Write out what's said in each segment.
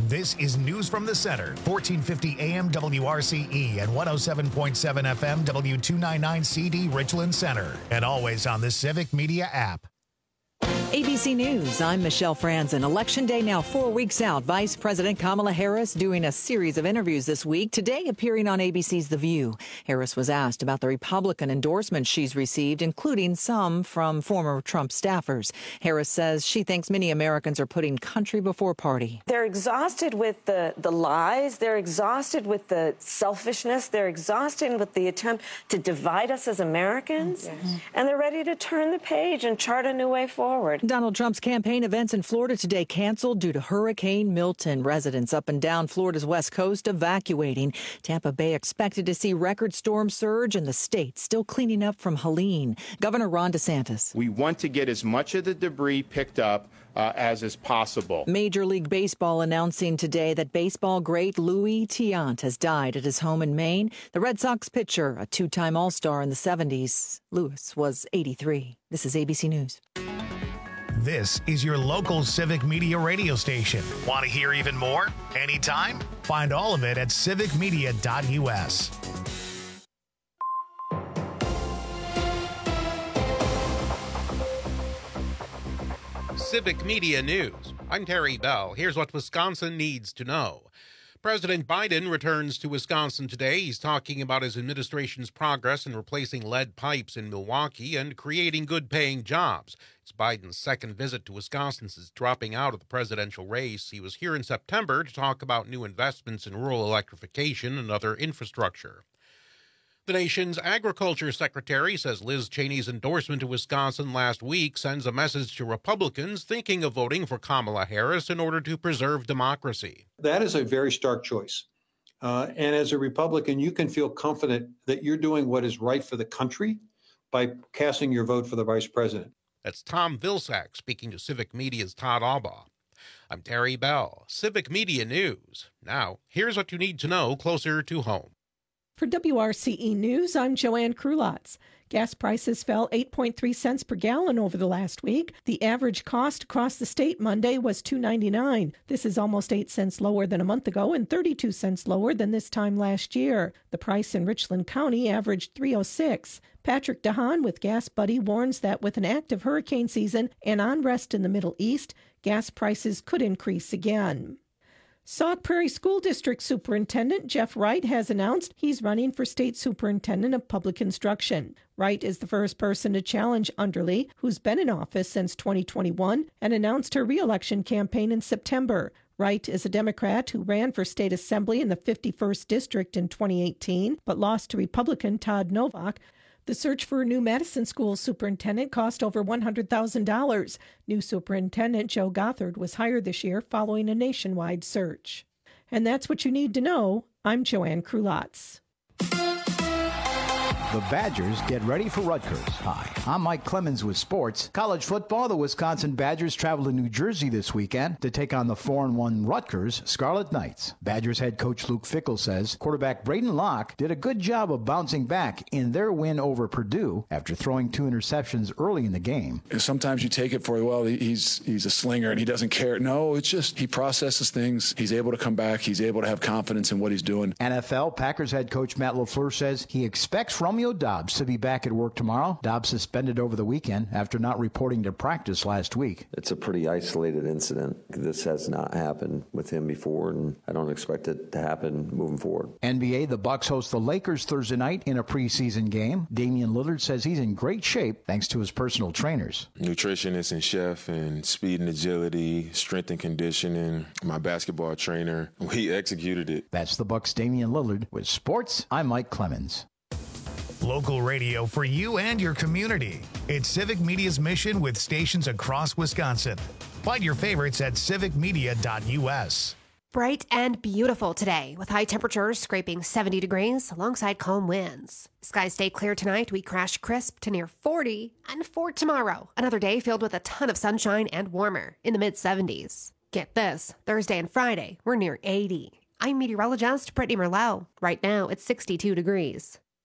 This is News from the Center, 1450 AM WRCE and 107.7 FM W299 CD Richland Center, and always on the Civic Media app. ABC News, I'm Michelle Franzen. Election day now 4 weeks out. Vice President Kamala Harris doing a series of interviews this week, today appearing on ABC's The View. Harris was asked about the Republican endorsements she's received, including some from former Trump staffers. Harris says she thinks many Americans are putting country before party. They're exhausted with the lies. They're exhausted with the selfishness. They're exhausted with the attempt to divide us as Americans. Yes. And they're ready to turn the page and chart a new way forward. Donald Trump's campaign events in Florida today canceled due to Hurricane Milton. Residents up and down Florida's west coast evacuating. Tampa Bay expected to see record storm surge, and the state still cleaning up from Helene. Governor Ron DeSantis. We want to get as much of the debris picked up as is possible. Major League Baseball announcing today that baseball great Louis Tiant has died at his home in Maine. The Red Sox pitcher, a two-time All-Star in the 70s. Lewis was 83. This is ABC News. This is your local Civic Media radio station. Want to hear even more? Anytime? Find all of it at civicmedia.us. Civic Media News. I'm Terry Bell. Here's what Wisconsin needs to know. President Biden returns to Wisconsin today. He's talking about his administration's progress in replacing lead pipes in Milwaukee and creating good-paying jobs. It's Biden's second visit to Wisconsin since dropping out of the presidential race. He was here in September to talk about new investments in rural electrification and other infrastructure. The nation's agriculture secretary says Liz Cheney's endorsement to Wisconsin last week sends a message to Republicans thinking of voting for Kamala Harris in order to preserve democracy. That is a very stark choice. And as a Republican, you can feel confident that you're doing what is right for the country by casting your vote for the vice president. That's Tom Vilsack speaking to Civic Media's Todd Albaugh. I'm Terry Bell, Civic Media News. Now, here's what you need to know closer to home. For WRCE News, I'm Joanne Krulotz. Gas prices fell 8.3 cents per gallon over the last week. The average cost across the state Monday was $2.99. This is almost 8 cents lower than a month ago and 32 cents lower than this time last year. The price in Richland County averaged $3.06. Patrick DeHaan with Gas Buddy warns that with an active hurricane season and unrest in the Middle East, gas prices could increase again. Sauk Prairie School District Superintendent Jeff Wright has announced he's running for State Superintendent of Public Instruction. Wright is the first person to challenge Underly, who's been in office since 2021 and announced her re-election campaign in September. Wright is a Democrat who ran for state assembly in the 51st District in 2018, but lost to Republican Todd Novak. The search for a new Madison School superintendent cost over $100,000. New superintendent Joe Gothard was hired this year following a nationwide search. And that's what you need to know. I'm Joanne Krulotz. The Badgers get ready for Rutgers. Hi, I'm Mike Clemens with sports. College football, the Wisconsin Badgers travel to New Jersey this weekend to take on the 4-1 Rutgers Scarlet Knights. Badgers head coach Luke Fickell says quarterback Braden Locke did a good job of bouncing back in their win over Purdue after throwing 2 interceptions early in the game. Sometimes you take it for, well, he's a slinger and he doesn't care. No, it's just he processes things. He's able to come back. He's able to have confidence in what he's doing. NFL Packers head coach Matt LaFleur says he expects Romeo Doubs to be back at work tomorrow. Doubs suspended over the weekend after not reporting to practice last week. It's a pretty isolated incident. This has not happened with him before, and I don't expect it to happen moving forward. NBA, the Bucks host the Lakers Thursday night in a preseason game. Damian Lillard says he's in great shape thanks to his personal trainers. Nutritionist and chef and speed and agility, strength and conditioning. My basketball trainer, he executed it. That's the Bucks' Damian Lillard. With sports, I'm Mike Clemens. Local radio for you and your community. It's Civic Media's mission with stations across Wisconsin. Find your favorites at civicmedia.us. Bright and beautiful today with high temperatures scraping 70 degrees alongside calm winds. Skies stay clear tonight. We crash crisp to near 40 and for tomorrow. Another day filled with a ton of sunshine and warmer in the mid-70s. Get this, Thursday and Friday, we're near 80. I'm meteorologist Brittany Merlot. Right now, it's 62 degrees.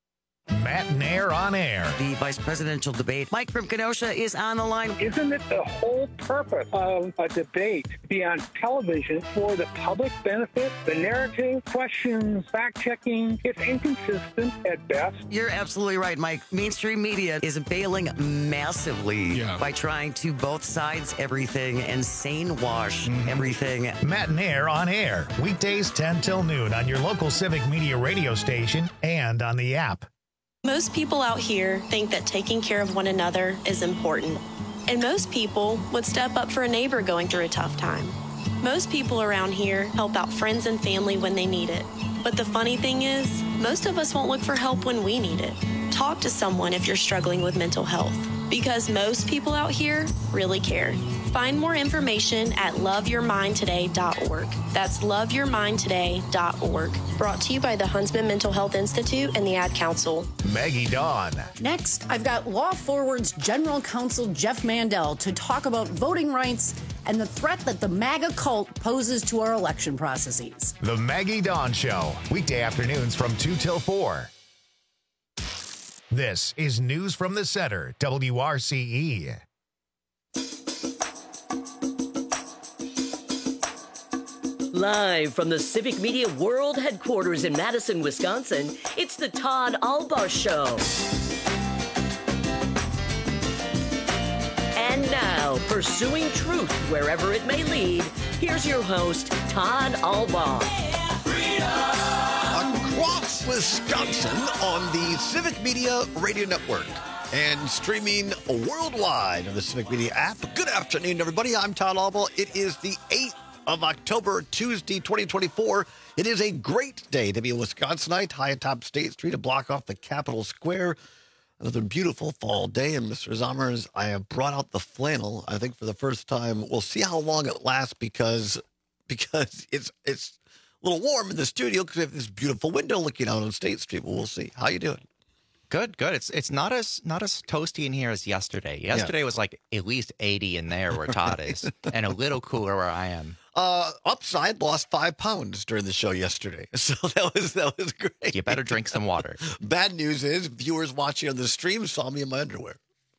Matt Nair on air. The vice presidential debate. Mike from Kenosha is on the line. Isn't it the whole purpose of a debate to be on television for the public benefit? The narrative, questions, fact-checking, it's inconsistent at best. You're absolutely right, Mike. Mainstream media is bailing massively by trying to both sides everything and sane wash everything. Matt Nair on air. Weekdays 10 till noon on your local Civic Media radio station and on the app. Most people out here think that taking care of one another is important. And most people would step up for a neighbor going through a tough time. Most people around here help out friends and family when they need it. But the funny thing is, most of us won't look for help when we need it. Talk to someone if you're struggling with mental health, because most people out here really care. Find more information at loveyourmindtoday.org. That's loveyourmindtoday.org. Brought to you by the Huntsman Mental Health Institute and the Ad Council. Maggie Dawn. Next, I've got Law Forward's General Counsel Jeff Mandel to talk about voting rights and the threat that the MAGA cult poses to our election processes. The Maggie Dawn Show. Weekday afternoons from 2 till 4. This is News from the Center, WRCE. Live from the Civic Media World Headquarters in Madison, Wisconsin, it's the Todd Albaugh Show. And now, pursuing truth wherever it may lead, here's your host, Todd Albaugh. Across Wisconsin on the Civic Media Radio Network and streaming worldwide on the Civic Media app. Good afternoon, everybody. I'm Todd Albaugh. It is the 8th of October, Tuesday, 2024. It is a great day to be a Wisconsinite, high atop State Street, to block off the Capitol Square. Another beautiful fall day. And Mr. Zommers, I have brought out the flannel, I think for the first time. We'll see how long it lasts because it's a little warm in the studio because we have this beautiful window looking out on State Street. Well, we'll see. How you doing? Good. It's not as toasty in here as yesterday. Yesterday was like at least 80 in there where Todd is, and a little cooler where I am. Upside lost 5 pounds during the show yesterday, so that was great. You better drink some water. Bad news is viewers watching on the stream saw me in my underwear.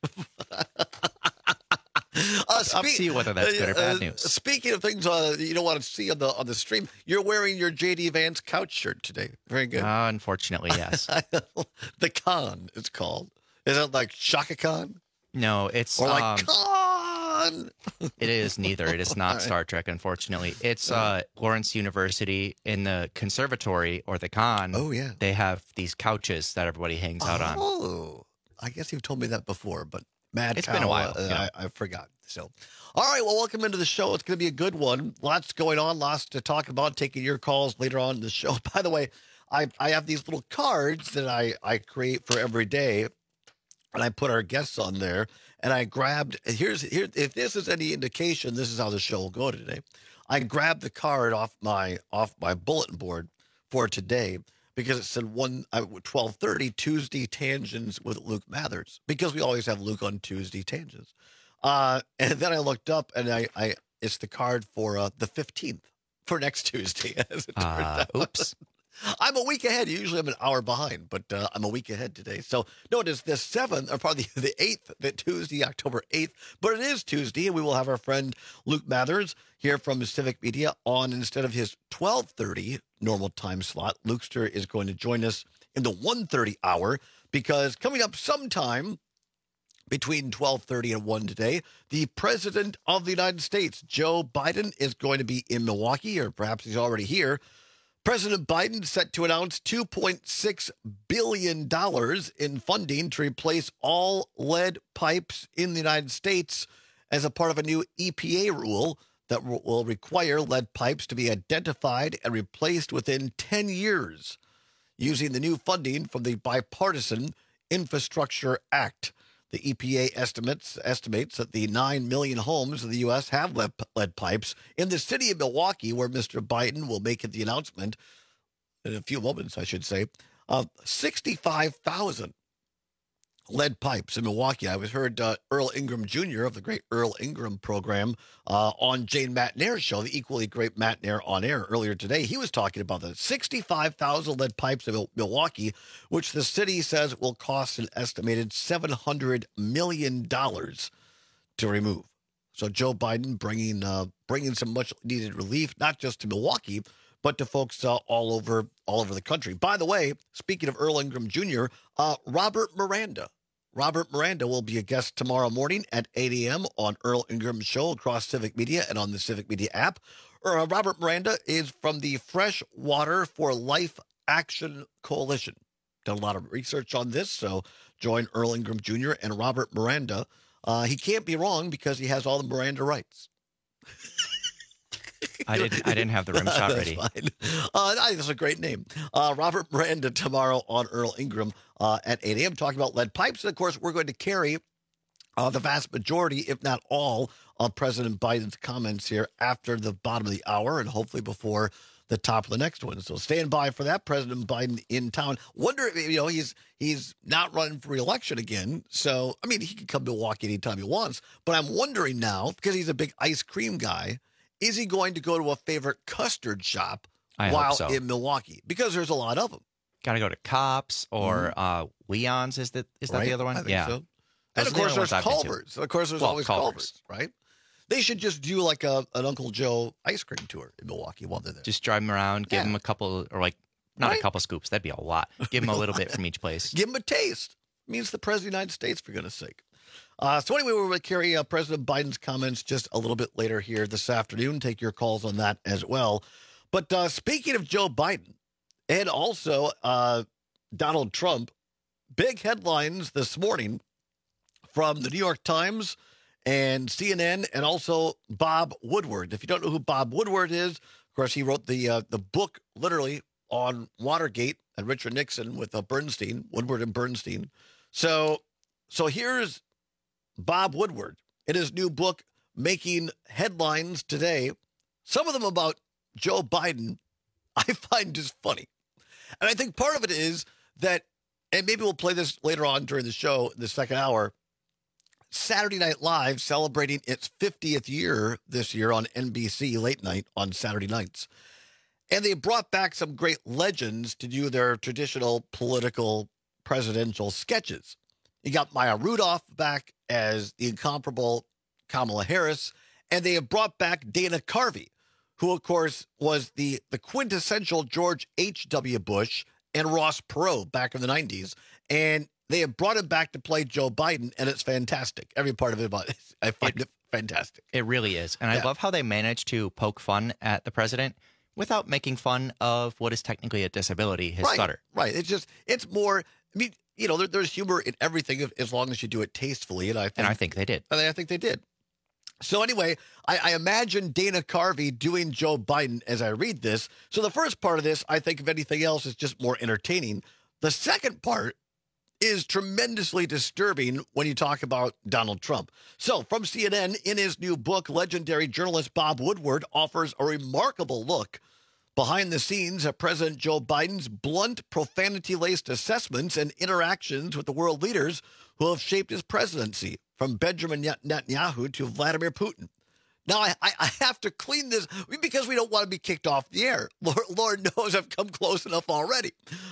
Up to you whether that's good or bad news. Speaking of things you don't want to see on the stream, you're wearing your J.D. Vance couch shirt today. Very good. Unfortunately, yes. The Khan is called. Is it like Shaka Khan? No, it's or like Khan. It is neither. It is not Star Trek, unfortunately. It's Lawrence University in the conservatory or the Khan. Oh yeah, they have these couches that everybody hangs out on. Oh, I guess you've told me that before, but. It's been a while. I forgot. So, all right. Well, welcome into the show. It's going to be a good one. Lots going on. Lots to talk about. Taking your calls later on in the show. By the way, I have these little cards that I create for every day, and I put our guests on there. And I grabbed here. If this is any indication, this is how the show will go today. I grabbed the card off my bulletin board for today. Because it said 12:30 Tuesday Tangents with Luke Mathers, because we always have Luke on Tuesday Tangents. And then I looked up, and I it's the card for the 15th for next Tuesday. As it turned out. Oops. I'm a week ahead. Usually I'm an hour behind, but I'm a week ahead today. So no, it is the 7th, or probably the 8th, the Tuesday, October 8th. But it is Tuesday, and we will have our friend Luke Mathers here from Civic Media on instead of his 12:30 normal time slot. Lukester is going to join us in the 1:30 hour, because coming up sometime between 12:30 and 1 today, the President of the United States, Joe Biden, is going to be in Milwaukee, or perhaps he's already here. President Biden set to announce $2.6 billion in funding to replace all lead pipes in the United States as a part of a new EPA rule that will require lead pipes to be identified and replaced within 10 years using the new funding from the Bipartisan Infrastructure Act. The EPA estimates that the 9 million homes in the U.S. have lead pipes. In the city of Milwaukee, where Mr. Biden will make the announcement in a few moments, I should say, 65,000 lead pipes in Milwaukee. I heard Earl Ingram Jr. of the great Earl Ingram program on Jane McNair's show, the equally great McNair on Air, earlier today. He was talking about the 65,000 lead pipes in Milwaukee, which the city says will cost an estimated $700 million to remove. So Joe Biden bringing some much needed relief, not just to Milwaukee, but to folks all over the country. By the way, speaking of Earl Ingram Jr., Robert Miranda. Robert Miranda will be a guest tomorrow morning at 8 a.m. on Earl Ingram's show across Civic Media and on the Civic Media app. Robert Miranda is from the Fresh Water for Life Action Coalition. Done a lot of research on this, so join Earl Ingram Jr. and Robert Miranda. He can't be wrong because he has all the Miranda rights. I didn't have the rim shot ready. That's a great name. Robert Miranda tomorrow on Earl Ingram at 8 a.m. talking about lead pipes. And, of course, we're going to carry the vast majority, if not all, of President Biden's comments here after the bottom of the hour and hopefully before the top of the next one. So stand by for that. President Biden in town. Wonder, he's not running for re-election again. So, I mean, he can come to Milwaukee anytime he wants. But I'm wondering now, because he's a big ice cream guy, is he going to go to a favorite custard shop while in Milwaukee? Because there's a lot of them. Got to go to Kopp's or Leon's. Is that the other one? I think so. And of course, there's Culver's. Of course, there's always Culver's, right? They should just do like an Uncle Joe ice cream tour in Milwaukee while they're there. Just drive them around, give them a couple, or not a couple scoops. That'd be a lot. Give them a little bit from each place. Give them a taste. It means the President of the United States, for goodness sake. So anyway, we're going to carry President Biden's comments just a little bit later here this afternoon. Take your calls on that as well. But speaking of Joe Biden and also Donald Trump, big headlines this morning from the New York Times and CNN and also Bob Woodward. If you don't know who Bob Woodward is, of course, he wrote the book literally on Watergate and Richard Nixon with Bernstein, Woodward and Bernstein. So here's Bob Woodward in his new book, making headlines today. Some of them about Joe Biden, I find just funny. And I think part of it is that, and maybe we'll play this later on during the show, in the second hour, Saturday Night Live celebrating its 50th year this year on NBC late night on Saturday nights. And they brought back some great legends to do their traditional political presidential sketches. You got Maya Rudolph back as the incomparable Kamala Harris, and they have brought back Dana Carvey, who, of course, was the quintessential George H.W. Bush and Ross Perot back in the 90s. And they have brought him back to play Joe Biden, and it's fantastic. Every part of it about it, I find it fantastic. It really is. And I love how they managed to poke fun at the president without making fun of what is technically a disability, his stutter. Right. It's more, I mean, there's humor in everything as long as you do it tastefully. And I think they did. I think they did. So anyway, I imagine Dana Carvey doing Joe Biden as I read this. So the first part of this, I think, if anything else, is just more entertaining. The second part is tremendously disturbing when you talk about Donald Trump. So from CNN, in his new book, legendary journalist Bob Woodward offers a remarkable look behind the scenes at President Joe Biden's blunt, profanity-laced assessments and interactions with the world leaders who have shaped his presidency, from Benjamin Netanyahu to Vladimir Putin. Now, I have to clean this because we don't want to be kicked off the air. Lord knows I've come close enough already.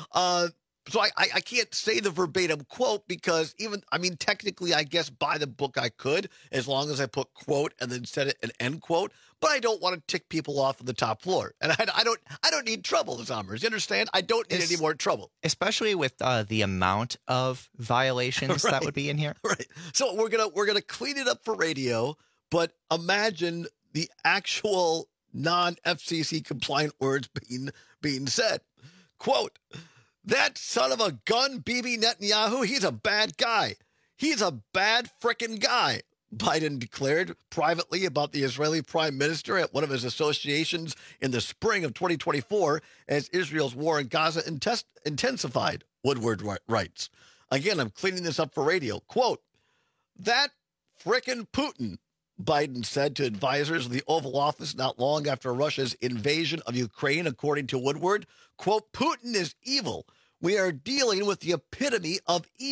So I can't say the verbatim quote because technically, I guess by the book I could, as long as I put quote and then set it an end quote. But I don't want to tick people off on the top floor, and I don't need trouble, Zommers. You understand? I don't need any more trouble, especially with the amount of violations that would be in here. Right. So we're gonna clean it up for radio, but imagine the actual non-FCC compliant words being said. Quote: "That son of a gun, Bibi Netanyahu, he's a bad guy. He's a bad frickin' guy," Biden declared privately about the Israeli prime minister at one of his associations in the spring of 2024 as Israel's war in Gaza intensified, Woodward writes. Again, I'm cleaning this up for radio. Quote: "That frickin' Putin," Biden said to advisors of the Oval Office not long after Russia's invasion of Ukraine, according to Woodward. Quote: "Putin is evil. We are dealing with the epitome of evil,"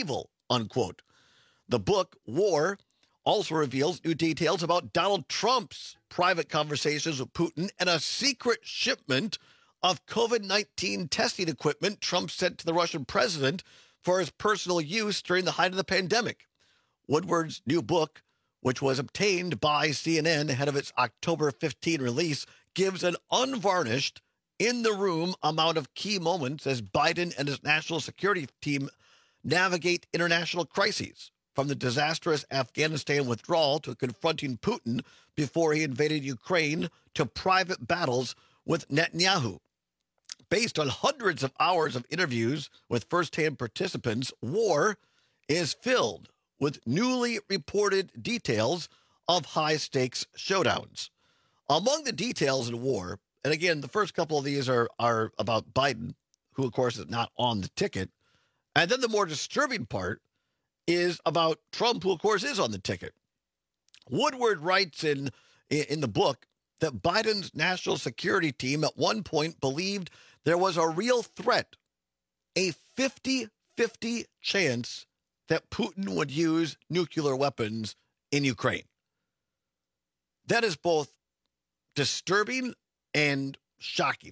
unquote. The book, War, also reveals new details about Donald Trump's private conversations with Putin and a secret shipment of COVID-19 testing equipment Trump sent to the Russian president for his personal use during the height of the pandemic. Woodward's new book, which was obtained by CNN ahead of its October 15 release, gives an unvarnished, in-the-room amount of key moments as Biden and his national security team navigate international crises, from the disastrous Afghanistan withdrawal to confronting Putin before he invaded Ukraine to private battles with Netanyahu. Based on hundreds of hours of interviews with first-hand participants, War is filled with newly reported details of high-stakes showdowns. Among the details in War, and again, the first couple of these are about Biden, who, of course, is not on the ticket. And then the more disturbing part is about Trump, who, of course, is on the ticket. Woodward writes in the book that Biden's national security team at one point believed there was a real threat, a 50-50 chance that Putin would use nuclear weapons in Ukraine. That is both disturbing and shocking.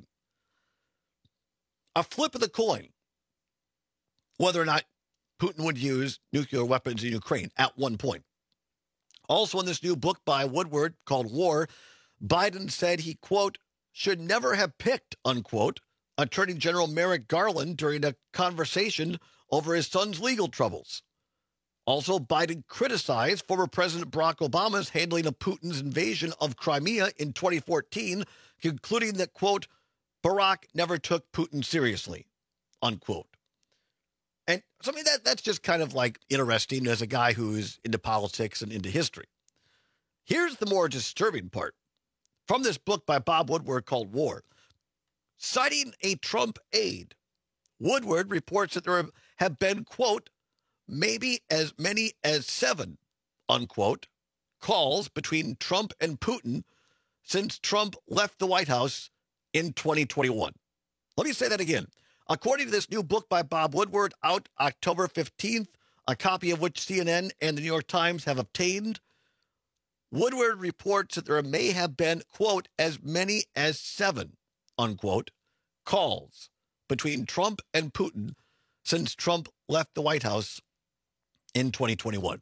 A flip of the coin, whether or not Putin would use nuclear weapons in Ukraine at one point. Also in this new book by Woodward called War, Biden said he, quote, should never have picked, unquote, Attorney General Merrick Garland during a conversation over his son's legal troubles. Also, Biden criticized former President Barack Obama's handling of Putin's invasion of Crimea in 2014, concluding that, quote, Barack never took Putin seriously, unquote. And so, I mean, that's just kind of like interesting as a guy who's into politics and into history. Here's the more disturbing part. From this book by Bob Woodward called War, citing a Trump aide, Woodward reports that there have been, quote, maybe as many as 7, unquote, calls between Trump and Putin since Trump left the White House in 2021. Let me say that again. According to this new book by Bob Woodward, out October 15th, a copy of which CNN and the New York Times have obtained, Woodward reports that there may have been, quote, as many as 7, unquote, calls between Trump and Putin since Trump left the White House in 2021.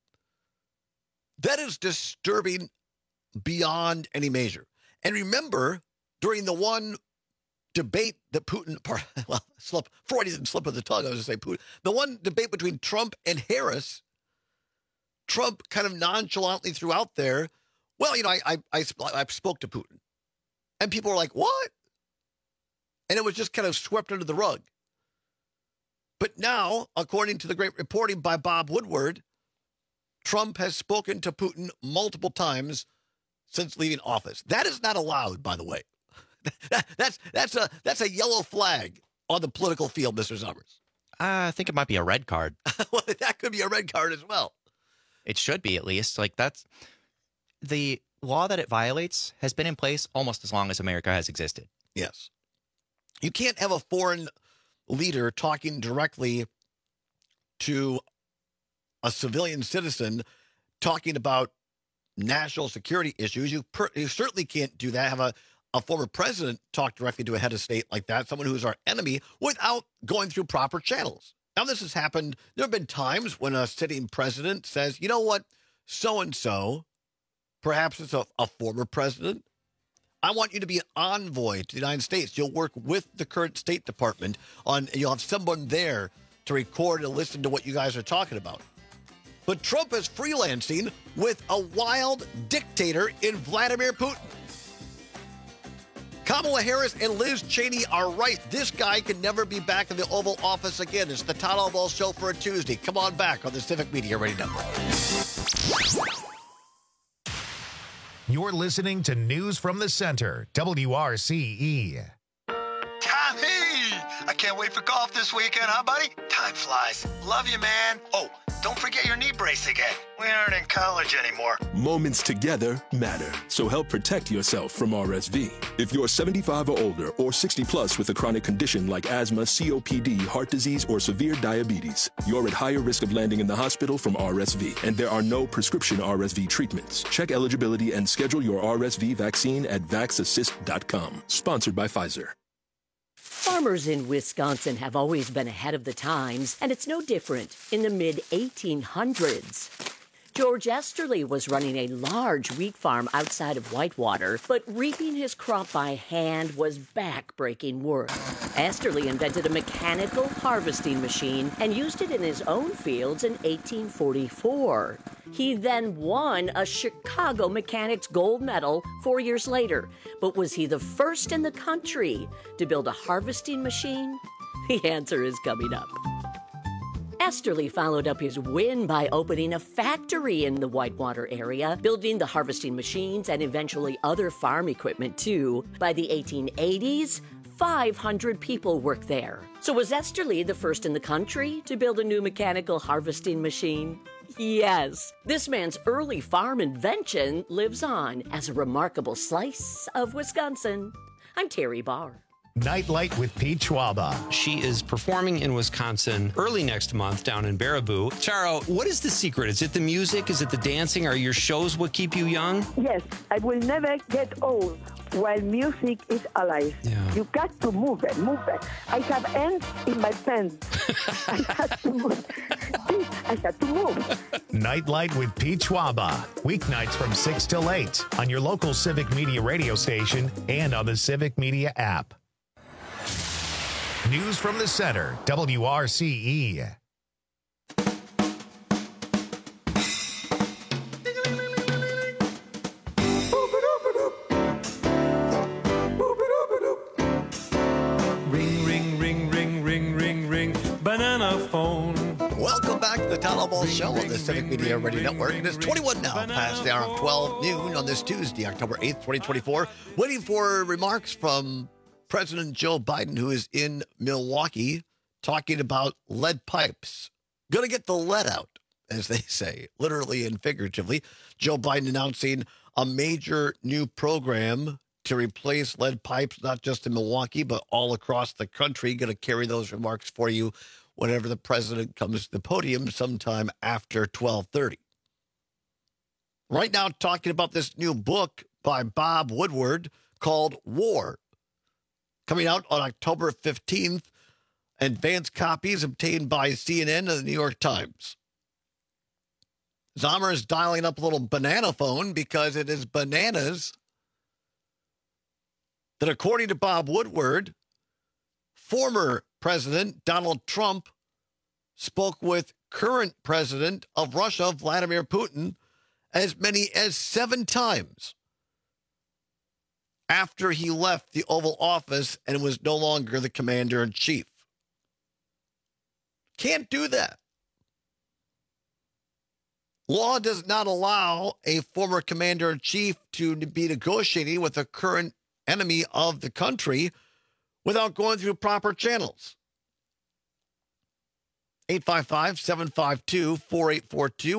That is disturbing beyond any measure. And remember, during the one debate that Putin, Freudian slip of the tongue, I was going to say Putin, the one debate between Trump and Harris, Trump kind of nonchalantly threw out there, well, you know, I spoke to Putin. And people were like, what? And it was just kind of swept under the rug. But now, according to the great reporting by Bob Woodward, Trump has spoken to Putin multiple times since leaving office. That is not allowed, by the way. That's a yellow flag on the political field, Mr. Summers. I think it might be a red card. Well, that could be a red card as well. It should be, at least. Like, that's the law that it violates has been in place almost as long as America has existed. Yes. You can't have a foreign leader talking directly to a civilian citizen talking about national security issues. You certainly can't do that. Have a former president talk directly to a head of state like that, someone who's our enemy, without going through proper channels. Now, this has happened. There have been times when a sitting president says, you know what, so-and-so, perhaps it's a former president, I want you to be an envoy to the United States. You'll work with the current State Department you'll have someone there to record and listen to what you guys are talking about. But Trump is freelancing with a wild dictator in Vladimir Putin. Kamala Harris and Liz Cheney are right. This guy can never be back in the Oval Office again. It's the Todd Albaugh Show for a Tuesday. Come on back on the Civic Media Radio Network. You're listening to News from the Center, WRCE. Tommy! I can't wait for golf this weekend, huh, buddy? Time flies. Love you, man. Oh, don't forget your knee brace again. We aren't in college anymore. Moments together matter, so help protect yourself from RSV. If you're 75 or older or 60 plus with a chronic condition like asthma, COPD, heart disease, or severe diabetes, you're at higher risk of landing in the hospital from RSV, and there are no prescription RSV treatments. Check eligibility and schedule your RSV vaccine at vaxassist.com. Sponsored by Pfizer. Farmers in Wisconsin have always been ahead of the times, and it's no different in the mid-1800s. George Esterly was running a large wheat farm outside of Whitewater, but reaping his crop by hand was back-breaking work. Esterly invented a mechanical harvesting machine and used it in his own fields in 1844. He then won a Chicago Mechanics Gold Medal 4 years later. But was he the first in the country to build a harvesting machine? The answer is coming up. Esterly followed up his win by opening a factory in the Whitewater area, building the harvesting machines and eventually other farm equipment too. By the 1880s, 500 people worked there. So was Esterly the first in the country to build a new mechanical harvesting machine? Yes. This man's early farm invention lives on as a remarkable slice of Wisconsin. I'm Terry Barr. Nightlight with Pete Schwaba. She is performing in Wisconsin early next month down in Baraboo. Charo, what is the secret? Is it the music? Is it the dancing? Are your shows what keep you young? Yes, I will never get old while music is alive. Yeah. You got to move it, move it. I have ants in my pants. I have to move. I have to move. Nightlight with Pete Schwaba. Weeknights from 6 till 8 on your local Civic Media radio station and on the Civic Media app. News from the center, WRCE. Ring, ring, ring, ring, ring, ring, ring, banana phone. Welcome back to the Town Hall Ball Show on the Civic Media Radio Network. It is 21 now, past the hour of 12 noon on this Tuesday, October 8th, 2024. Waiting for remarks from President Joe Biden, who is in Milwaukee, talking about lead pipes. Going to get the lead out, as they say, literally and figuratively. Joe Biden announcing a major new program to replace lead pipes, not just in Milwaukee, but all across the country. Going to carry those remarks for you whenever the president comes to the podium sometime after 12:30. Right now, talking about this new book by Bob Woodward called War, coming out on October 15th, advanced copies obtained by CNN and the New York Times. Zomer is dialing up a little banana phone because it is bananas that, according to Bob Woodward, former President Donald Trump spoke with current President of Russia, Vladimir Putin, as many as 7 times after he left the Oval Office and was no longer the commander-in-chief. Can't do that. Law does not allow a former commander-in-chief to be negotiating with a current enemy of the country without going through proper channels. 855-752-4842,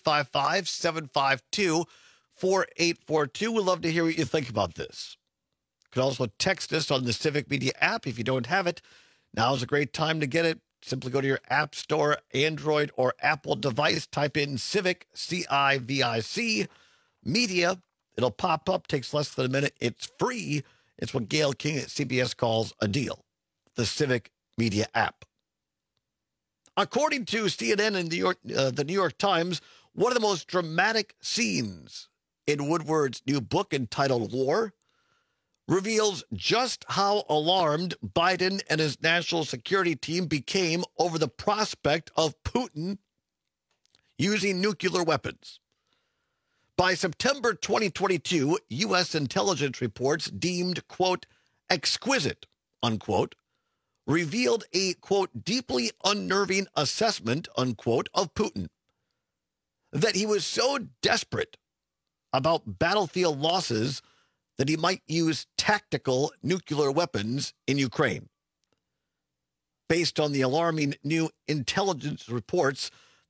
855-752-4842. We'd love to hear what you think about this. You can also text us on the Civic Media app if you don't have it. Now is a great time to get it. Simply go to your App Store, Android or Apple device, type in Civic, C-I-V-I-C, Media. It'll pop up, takes less than a minute. It's free. It's what Gail King at CBS calls a deal, the Civic Media app. According to CNN and the New York Times, one of the most dramatic scenes in Woodward's new book entitled War reveals just how alarmed Biden and his national security team became over the prospect of Putin using nuclear weapons. By September 2022, U.S. intelligence reports deemed, quote, exquisite, unquote, revealed a, quote, deeply unnerving assessment, unquote, of Putin. That he was so desperate about battlefield losses that he might use tactical nuclear weapons in Ukraine. Based on the alarming new intelligence reports,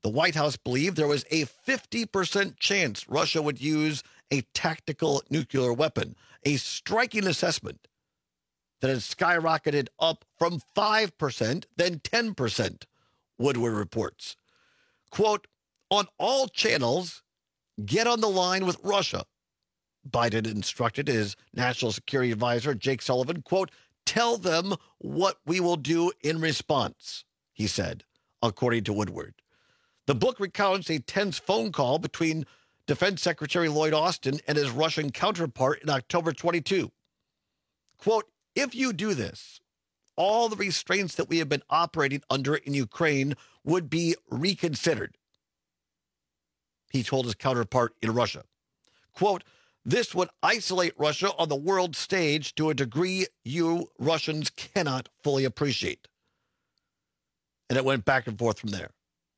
The White House believed there was a 50% chance Russia would use a tactical nuclear weapon, a striking assessment that has skyrocketed up from 5%, then 10%, Woodward reports. Quote, on all channels, get on the line with Russia. Biden instructed his national security advisor, Jake Sullivan, quote, tell them what we will do in response, he said, according to Woodward. The book recounts a tense phone call between Defense Secretary Lloyd Austin and his Russian counterpart in October 22. Quote, if you do this, all the restraints that we have been operating under in Ukraine would be reconsidered, he told his counterpart in Russia. Quote, this would isolate Russia on the world stage to a degree you Russians cannot fully appreciate. And it went back and forth from there.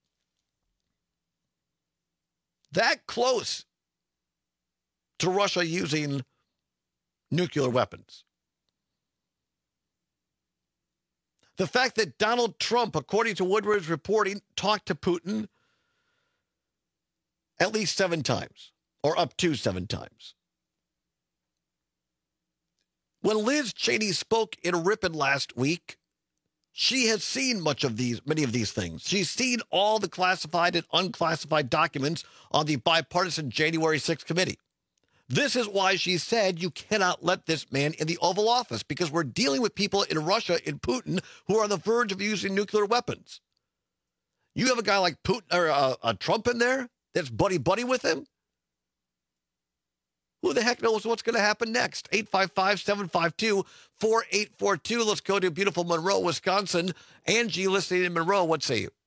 That close to Russia using nuclear weapons. The fact that Donald Trump, according to Woodward's reporting, talked to Putin at least 7 times, or up to 7 times. When Liz Cheney spoke in Ripon last week, she has seen many of these things. She's seen all the classified and unclassified documents on the bipartisan January 6th committee. This is why she said you cannot let this man in the Oval Office, because we're dealing with people in Russia, in Putin, who are on the verge of using nuclear weapons. You have a guy like Putin or Trump in there that's buddy-buddy with him? Who the heck knows what's going to happen next? 855-752-4842. Let's go to beautiful Monroe, Wisconsin. Angie, listening in Monroe, what say you?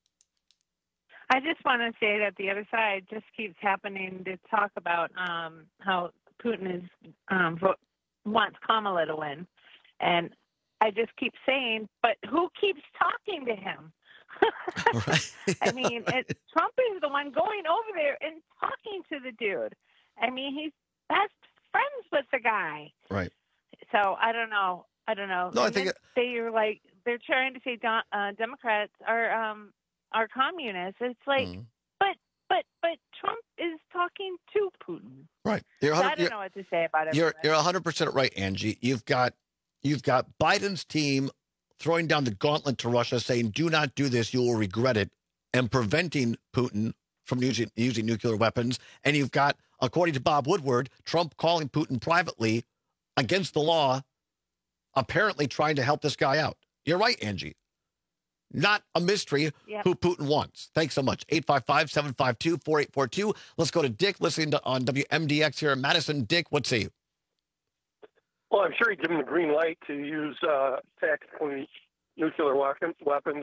I just want to say that the other side just keeps happening to talk about how Putin is wants Kamala to win. And I just keep saying, but who keeps talking to him? Right. I mean, Trump is the one going over there and talking to the dude. I mean, he's best friends with the guy. Right. So I don't know. No, I think they're trying to say Democrats are communists. It's like, but Trump is talking to Putin. Right. So I don't know what to say about it. You're 100% right, Angie. You've got Biden's team throwing down the gauntlet to Russia, saying, do not do this, you will regret it, and preventing Putin from using nuclear weapons. And you've got, according to Bob Woodward, Trump calling Putin privately against the law, apparently trying to help this guy out. You're right, Angie. Not a mystery who Putin wants. Thanks so much. 855-752-4842. Let's go to Dick, listening on WMDX here in Madison. Dick, what say you? Well, I'm sure he'd give him the green light to use tactical nuclear weapons,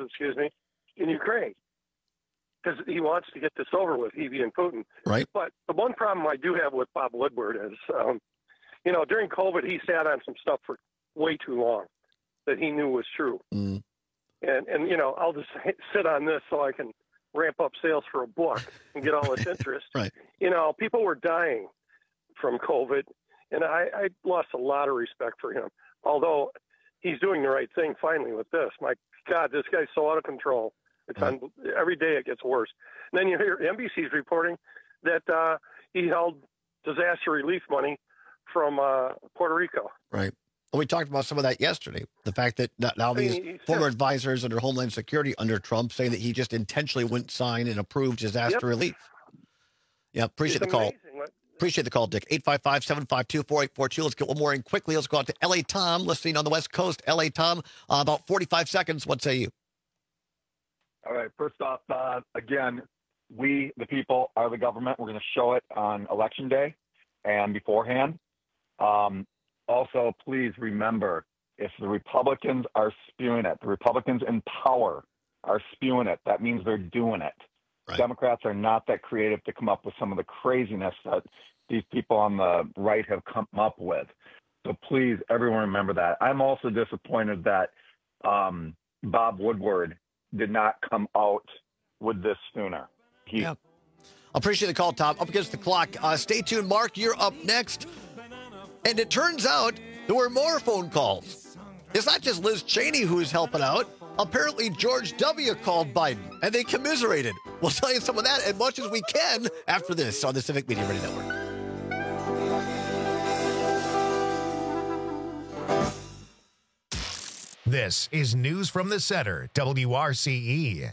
in Ukraine, because he wants to get this over with, he being Putin. Right. But the one problem I do have with Bob Woodward is, during COVID, he sat on some stuff for way too long that he knew was true. Mm. And I'll just sit on this so I can ramp up sales for a book and get all this interest. Right. People were dying from COVID, and I lost a lot of respect for him. Although he's doing the right thing finally with this. My God, this guy's so out of control. It's on every day it gets worse. And then you hear NBC's reporting that he held disaster relief money from Puerto Rico. Right. Well, we talked about some of that yesterday. The fact that now these former advisors under Homeland Security under Trump saying that he just intentionally wouldn't sign and approved disaster relief. Yeah, appreciate the call. Appreciate the call, Dick. 855-752-4842. Let's get one more in quickly. Let's go out to L.A. Tom, listening on the West Coast. L.A. Tom, about 45 seconds. What say you? All right. First off, again, we, the people, are the government. We're going to show it on Election Day and beforehand. Also, please remember, if the Republicans are spewing it, the Republicans in power are spewing it, that means they're doing it. Right. Democrats are not that creative to come up with some of the craziness that these people on the right have come up with. So please, everyone remember that. I'm also disappointed that Bob Woodward did not come out with this sooner. Yeah. Appreciate the call, Tom. Up against the clock. Stay tuned, Mark. You're up next. And it turns out there were more phone calls. It's not just Liz Cheney who's helping out. Apparently, George W. called Biden, and they commiserated. We'll tell you some of that as much as we can after this on the Civic Media Radio Network. This is News from the Center, WRCE.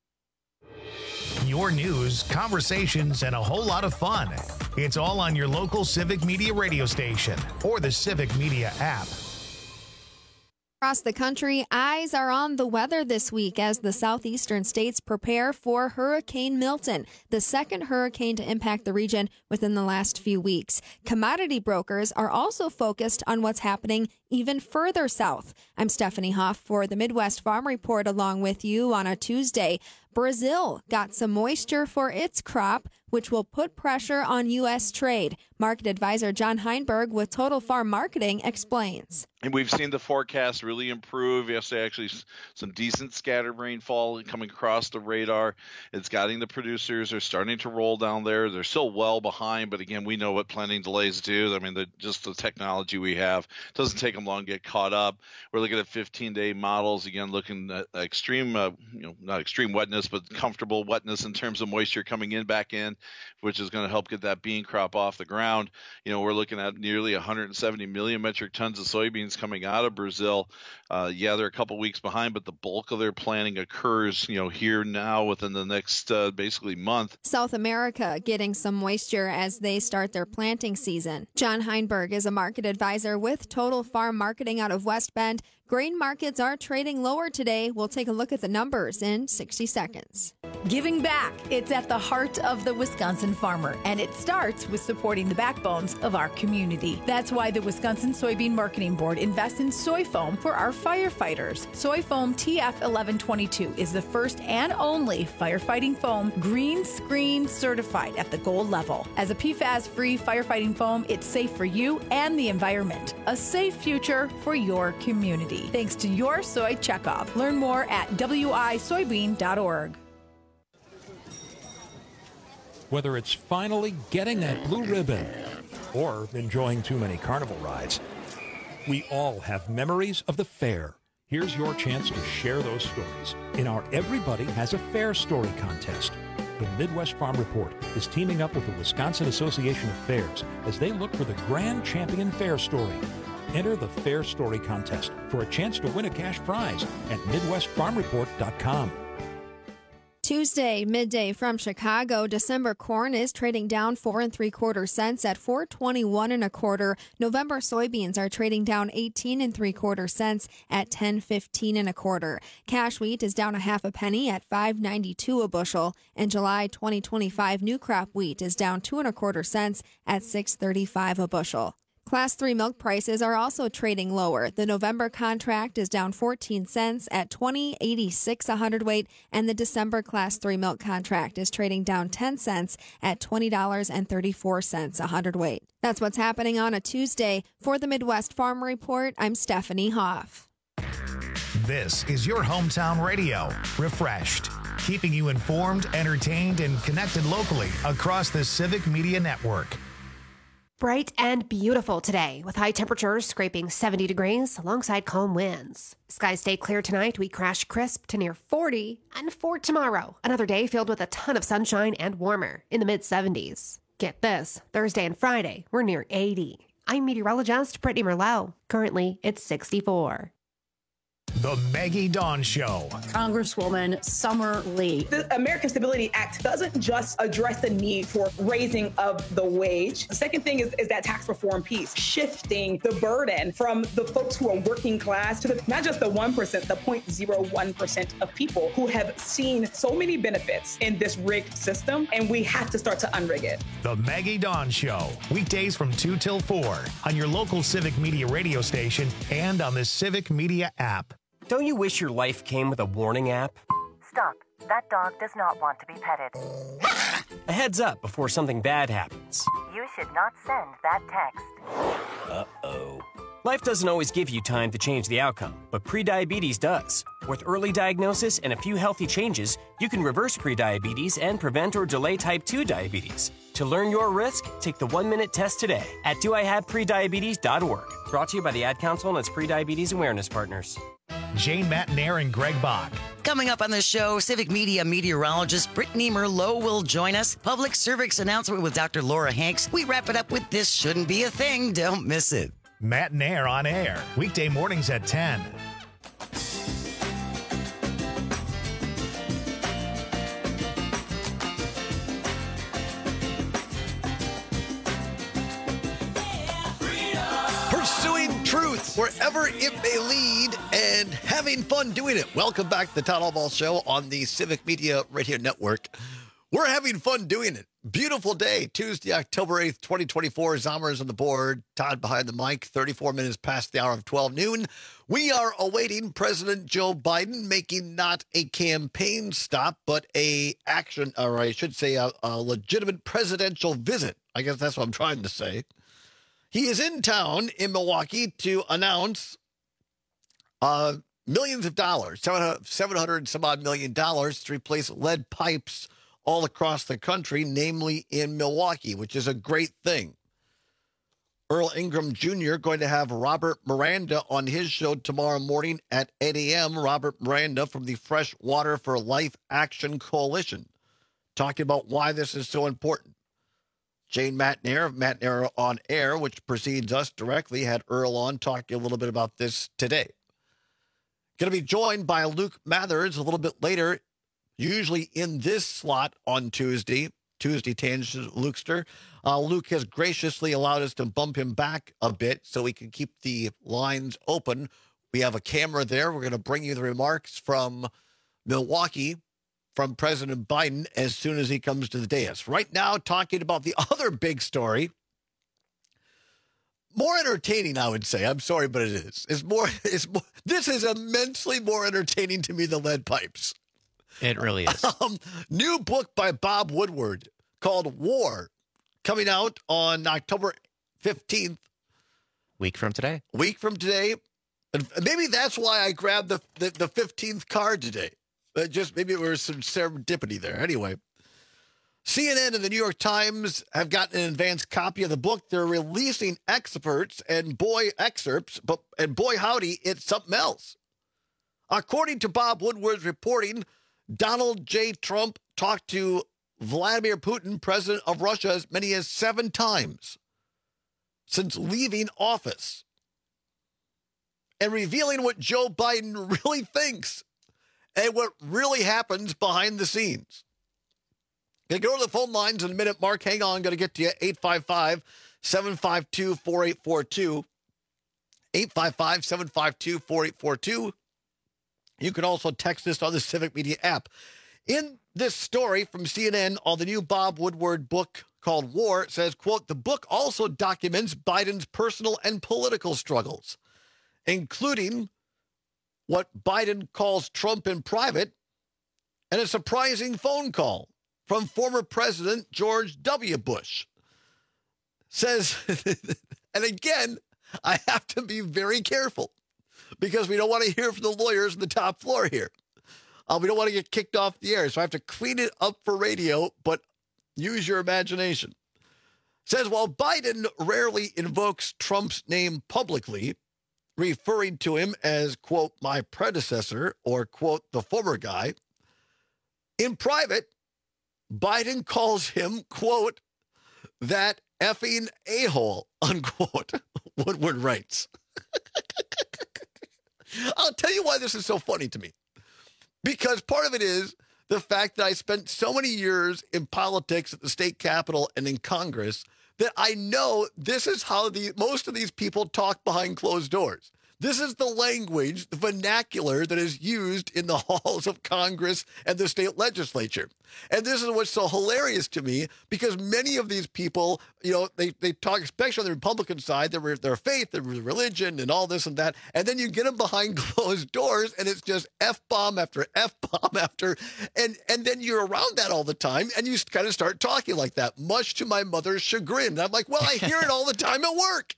Your news, conversations, and a whole lot of fun. It's all on your local Civic Media radio station or the Civic Media app. Across the country, eyes are on the weather this week as the southeastern states prepare for Hurricane Milton, the second hurricane to impact the region within the last few weeks. Commodity brokers are also focused on what's happening even further south. I'm Stephanie Hoff for the Midwest Farm Report along with you on a Tuesday. Brazil got some moisture for its crop, which will put pressure on U.S. trade. Market advisor John Heinberg with Total Farm Marketing explains. And we've seen the forecast really improve. Yesterday, actually, some decent scattered rainfall coming across the radar. It's getting the producers are starting to roll down there. They're still well behind, but again, we know what planting delays do. I mean, just the technology we have doesn't take them long to get caught up. We're looking at 15-day models, again, looking at extreme, not extreme wetness, but comfortable wetness in terms of moisture coming back in, which is going to help get that bean crop off the ground. We're looking at nearly 170 million metric tons of soybeans coming out of Brazil. They're a couple weeks behind, but the bulk of their planting occurs, here now within the next basically month. South America getting some moisture as they start their planting season. John Heinberg is a market advisor with Total Farm Marketing out of West Bend. Grain markets are trading lower today. We'll take a look at the numbers in 60 seconds. Giving back. It's at the heart of the Wisconsin farmer, and it starts with supporting the backbones of our community. That's why the Wisconsin Soybean Marketing Board invests in soy foam for our firefighters. Soy foam TF1122 is the first and only firefighting foam green screen certified at the gold level. As a PFAS-free firefighting foam, it's safe for you and the environment. A safe future for your community. Thanks to your soy checkoff. Learn more at wisoybean.org. Whether it's finally getting that blue ribbon or enjoying too many carnival rides, we all have memories of the fair. Here's your chance to share those stories in our Everybody Has a Fair Story contest. The Midwest Farm Report is teaming up with the Wisconsin Association of Fairs as they look for the grand champion fair story. Enter the Fair Story contest for a chance to win a cash prize at MidwestFarmReport.com. Tuesday, midday from Chicago, December corn is trading down 4 3/4 cents at $4.21 1/4. November soybeans are trading down 18 3/4 cents at $10.15 1/4. Cash wheat is down 1/2 penny at $5.92 a bushel, and July 2025 new crop wheat is down 2 1/4 cents at $6.35 a bushel. Class 3 milk prices are also trading lower. The November contract is down 14 cents at $20.86 a hundredweight, and the December Class 3 milk contract is trading down 10 cents at $20.34 a hundredweight. That's what's happening on a Tuesday. For the Midwest Farm Report, I'm Stephanie Hoff. This is your hometown radio, Refreshed, keeping you informed, entertained, and connected locally across the Civic Media Network. Bright and beautiful today with high temperatures scraping 70 degrees alongside calm winds. Skies stay clear tonight. We crash crisp to near 40 and for tomorrow. Another day filled with a ton of sunshine and warmer in the mid-70s. Get this, Thursday and Friday, we're near 80. I'm meteorologist Brittany Merlot. Currently, it's 64. The Maggie Dawn Show. Congresswoman Summer Lee. The American Stability Act doesn't just address the need for raising of the wage. The second thing is that tax reform piece, shifting the burden from the folks who are working class to not just the 1%, the 0.01% of people who have seen so many benefits in this rigged system, and we have to start to unrig it. The Maggie Dawn Show, weekdays from 2 till 4 on your local Civic Media radio station and on the Civic Media app. Don't you wish your life came with a warning app? Stop. That dog does not want to be petted. A heads up before something bad happens. You should not send that text. Uh-oh. Life doesn't always give you time to change the outcome, but prediabetes does. With early diagnosis and a few healthy changes, you can reverse prediabetes and prevent or delay type 2 diabetes. To learn your risk, take the 1-minute test today at doihaveprediabetes.org. Brought to you by the Ad Council and its prediabetes awareness partners. Jane Matnair and Greg Bach. Coming up on the show, Civic Media meteorologist Brittany Merlot will join us. Public service announcement with Dr. Laura Hanks. We wrap it up with This Shouldn't Be a Thing. Don't miss it. Matnair on air, weekday mornings at 10. Pursuing truth wherever it may lead and having fun doing it. Welcome back to the Todd Albaugh Show on the Civic Media Radio Network. We're having fun doing it. Beautiful day, Tuesday, October 8th, 2024. Zommers on the board, Todd behind the mic, 34 minutes past the hour of 12 noon. We are awaiting President Joe Biden making not a campaign stop, but a legitimate presidential visit. I guess that's what I'm trying to say. He is in town in Milwaukee to announce millions of dollars, $700 some odd million to replace lead pipes all across the country, namely in Milwaukee, which is a great thing. Earl Ingram Jr. going to have Robert Miranda on his show tomorrow morning at 8 a.m. Robert Miranda from the Fresh Water for Life Action Coalition, talking about why this is so important. Jane Matnair of Matnair on Air, which precedes us directly, had Earl on talking a little bit about this today. Going to be joined by Luke Mathers a little bit later, usually in this slot on Tuesday Tangent Lukester. Luke has graciously allowed us to bump him back a bit so we can keep the lines open. We have a camera there. We're going to bring you the remarks from Milwaukee from President Biden as soon as he comes to the dais. Right now, talking about the other big story. More entertaining, I would say. I'm sorry, but it is. This is immensely more entertaining to me than lead pipes. It really is. New book by Bob Woodward called War, coming out on October 15th. Week from today. And maybe that's why I grabbed the 15th card today. Just maybe there was some serendipity there. Anyway, CNN and the New York Times have gotten an advanced copy of the book. They're releasing excerpts, and boy, howdy, it's something else. According to Bob Woodward's reporting, Donald J. Trump talked to Vladimir Putin, president of Russia, as many as 7 times since leaving office, and revealing what Joe Biden really thinks and what really happens behind the scenes. Going to go to the phone lines in a minute. Mark, hang on. Going to get to you. 855-752-4842. 855-752-4842. You can also text us on the Civic Media app. In this story from CNN on the new Bob Woodward book called War, it says, quote, the book also documents Biden's personal and political struggles, including what Biden calls Trump in private and a surprising phone call from former President George W. Bush. Says, and again, I have to be very careful because we don't want to hear from the lawyers on the top floor here. We don't want to get kicked off the air, so I have to clean it up for radio, but use your imagination. Says, while Biden rarely invokes Trump's name publicly, referring to him as, quote, my predecessor, or, quote, the former guy, in private, Biden calls him, quote, that effing a-hole, unquote, Woodward writes. I'll tell you why this is so funny to me. Because part of it is the fact that I spent so many years in politics at the state capitol and in Congress that I know this is how most of these people talk behind closed doors. This is the language, the vernacular that is used in the halls of Congress and the state legislature. And this is what's so hilarious to me, because many of these people, they talk, especially on the Republican side, their faith, their religion, and all this and that. And then you get them behind closed doors, and it's just F-bomb after F-bomb after. And then you're around that all the time, and you kind of start talking like that, much to my mother's chagrin. And I'm like, well, I hear it all the time at work.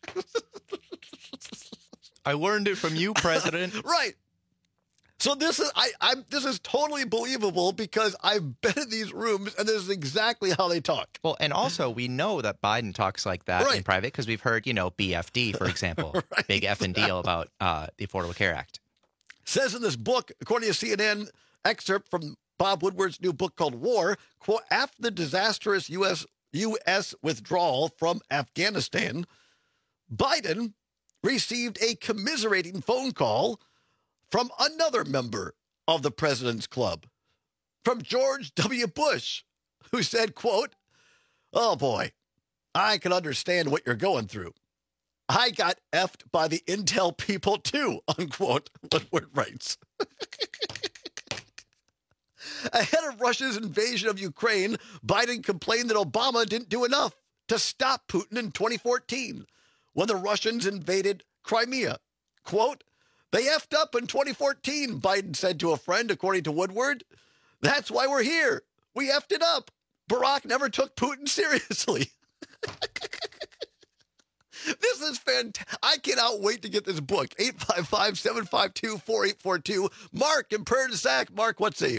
I learned it from you, President. Right. So this is totally believable because I've been in these rooms and this is exactly how they talk. Well, and also we know that Biden talks like that in private because we've heard, BFD, for example, big F and deal about the Affordable Care Act. says in this book, according to CNN, excerpt from Bob Woodward's new book called War, quote, after the disastrous U.S. withdrawal from Afghanistan, Biden received a commiserating phone call from another member of the president's club, from George W. Bush, who said, quote, oh boy, I can understand what you're going through. I got effed by the intel people too, unquote, Woodward writes. Ahead of Russia's invasion of Ukraine, Biden complained that Obama didn't do enough to stop Putin in 2014 when the Russians invaded Crimea. Quote, they effed up in 2014, Biden said to a friend, according to Woodward. That's why we're here. We effed it up. Barack never took Putin seriously. This is fantastic. I cannot wait to get this book. 855-752-4842. Mark in Prairie du Sac. Mark, what say you?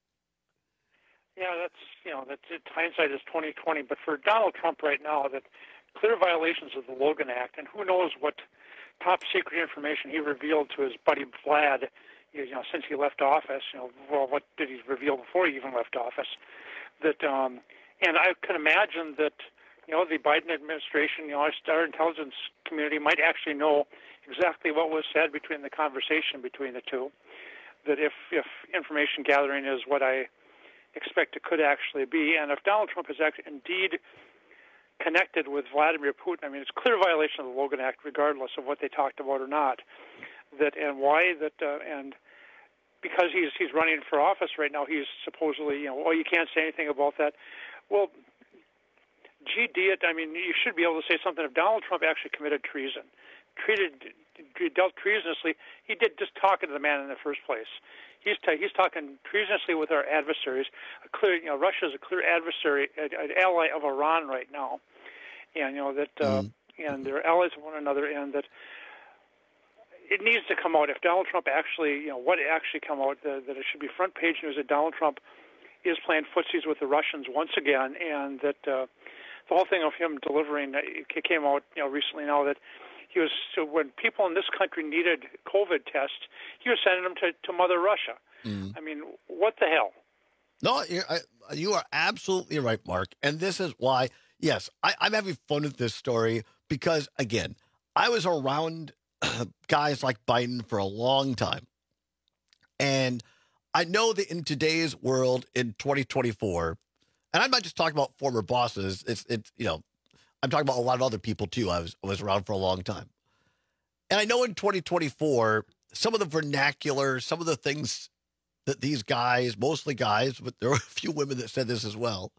Yeah, that's hindsight is 20/20. But for Donald Trump right now, that clear violations of the Logan Act, and who knows what top secret information he revealed to his buddy Vlad, since he left office. Well, what did he reveal before he even left office? That, and I can imagine that, the Biden administration, our intelligence community might actually know exactly what was said between the conversation between the two. That if information gathering is what I expect it could actually be, and if Donald Trump is actually indeed connected with Vladimir Putin, I mean, it's a clear violation of the Logan Act, regardless of what they talked about or not. That and why that and because he's running for office right now, he's supposedly you can't say anything about that. Well, gee, I mean, you should be able to say something. If Donald Trump actually committed treason, dealt treasonously, he did just talking to the man in the first place. He's talking treasonously with our adversaries. Russia is a clear adversary, an ally of Iran right now, and and they're allies of one another, and that it needs to come out. If Donald Trump actually, what actually come out, that it should be front page news that Donald Trump is playing footsies with the Russians once again, and that the whole thing of him delivering, it came out recently now that he was, so when people in this country needed COVID tests, he was sending them to Mother Russia. I mean, what the hell? No, you are absolutely right, Mark. And this is why, yes, I'm having fun with this story because, again, I was around guys like Biden for a long time. And I know that in today's world, in 2024, and I'm not just talking about former bosses, it's I'm talking about a lot of other people, too. I was around for a long time. And I know in 2024, some of the vernacular, some of the things that these guys, mostly guys, but there were a few women that said this as well,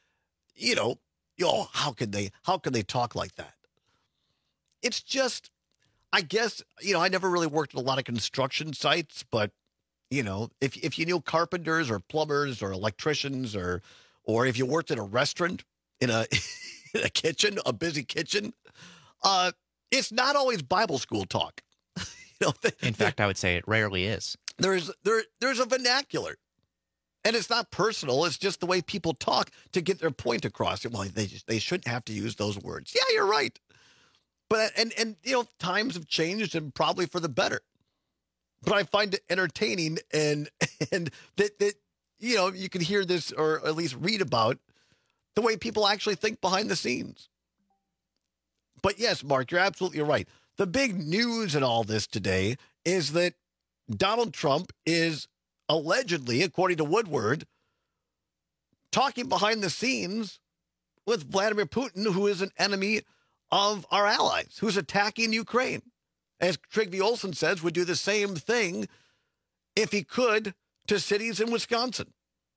how can they talk like that? It's just, I guess, I never really worked at a lot of construction sites, but, if you knew carpenters or plumbers or electricians or if you worked in a restaurant, in a kitchen, a busy kitchen, it's not always Bible school talk. In fact, I would say it rarely is. There's a vernacular, and it's not personal. It's just the way people talk to get their point across. Well, they shouldn't have to use those words. Yeah, you're right. But and times have changed, and probably for the better. But I find it entertaining, and that you can hear this or at least read about the way people actually think behind the scenes. But yes, Mark, you're absolutely right. The big news in all this today is that Donald Trump is allegedly, according to Woodward, talking behind the scenes with Vladimir Putin, who is an enemy of our allies, who's attacking Ukraine. As Trygve Olsen says, would do the same thing if he could to cities in Wisconsin.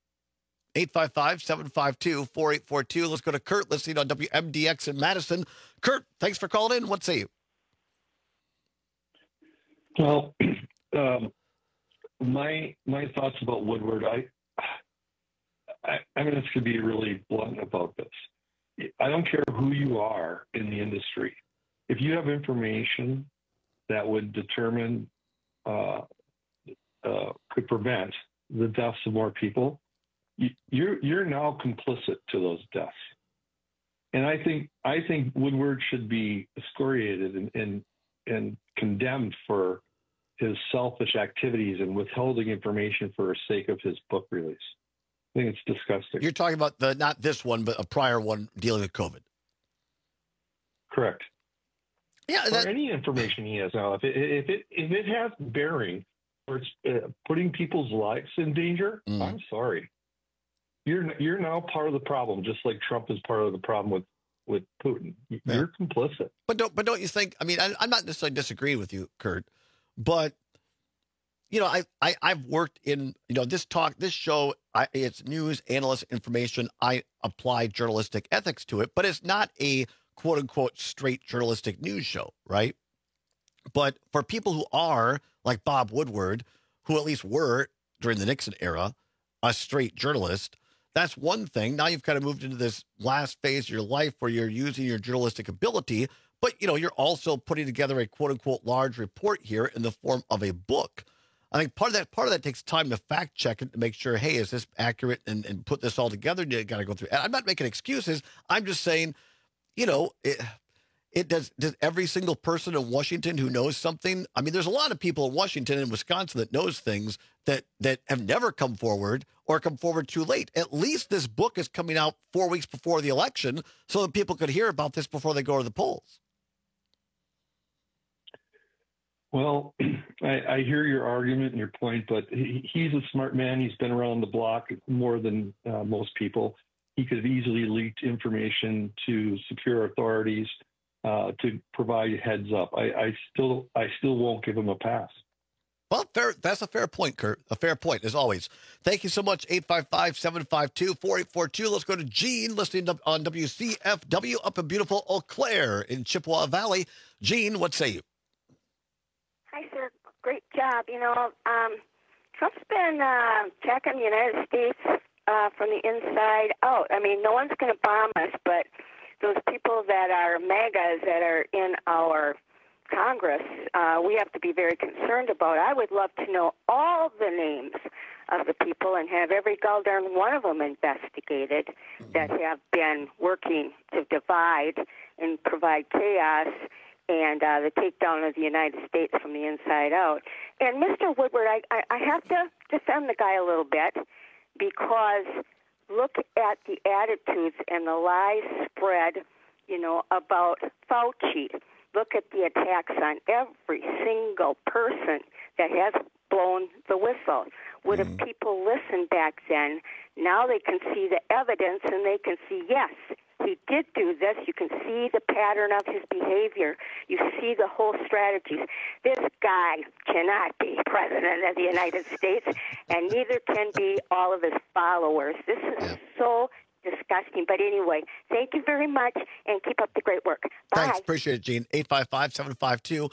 855-752-4842. Let's go to Kurt, listening on WMDX in Madison. Kurt, thanks for calling in. What say you? Well, my thoughts about Woodward, I'm going to be really blunt about this. I don't care who you are in the industry. If you have information that would determine, could prevent the deaths of more people, you're now complicit to those deaths. And I think Woodward should be excoriated and condemned for his selfish activities and withholding information for the sake of his book release. I think it's disgusting. You're talking about not this one, but a prior one dealing with COVID. Correct. Yeah, or any information he has now, if it has bearing, or it's putting people's lives in danger, I'm sorry. You're now part of the problem, just like Trump is part of the problem with Putin. You're complicit. But don't you think? I mean, I'm not necessarily disagreeing with you, Kurt, but I've worked in this show. It's news, analyst information. I apply journalistic ethics to it, but it's not a quote unquote straight journalistic news show, right? But for people who are like Bob Woodward, who at least were during the Nixon era, a straight journalist, that's one thing. Now you've kind of moved into this last phase of your life where you're using your journalistic ability, but you're also putting together a quote unquote large report here in the form of a book. I think part of that takes time to fact check it to make sure, hey, is this accurate, and put this all together? You got to go through. And I'm not making excuses. I'm just saying, does every single person in Washington who knows something? I mean, there's a lot of people in Washington and Wisconsin that knows things that have never come forward or come forward too late. At least this book is coming out 4 weeks before the election so that people could hear about this before they go to the polls. Well, I hear your argument and your point, but he's a smart man. He's been around the block more than most people. He could have easily leaked information to secure authorities to provide heads up. I still won't give him a pass. Well, that's a fair point, Kurt. A fair point, as always. Thank you so much, 855-752-4842. Let's go to Gene, listening on WCFW up in beautiful Eau Claire in Chippewa Valley. Gene, what say you? Hi, sir. Great job. Trump's been attacking the United States from the inside out. I mean, no one's going to bomb us, but those people that are MAGAs that are in our Congress, we have to be very concerned about. I would love to know all the names of the people and have every darn one of them investigated that have been working to divide and provide chaos and the takedown of the United States from the inside out. And Mr. Woodward, I have to defend the guy a little bit because look at the attitudes and the lies spread, about Fauci. Look at the attacks on every single person that has blown the whistle. Would have people listened back then? Now they can see the evidence and they can see, yes, he did do this. You can see the pattern of his behavior. You see the whole strategies. This guy cannot be president of the United States, and neither can be all of his followers. This is so disgusting. But anyway, thank you very much, and keep up the great work. Bye. Thanks. Appreciate it, Gene. 855-752-4842,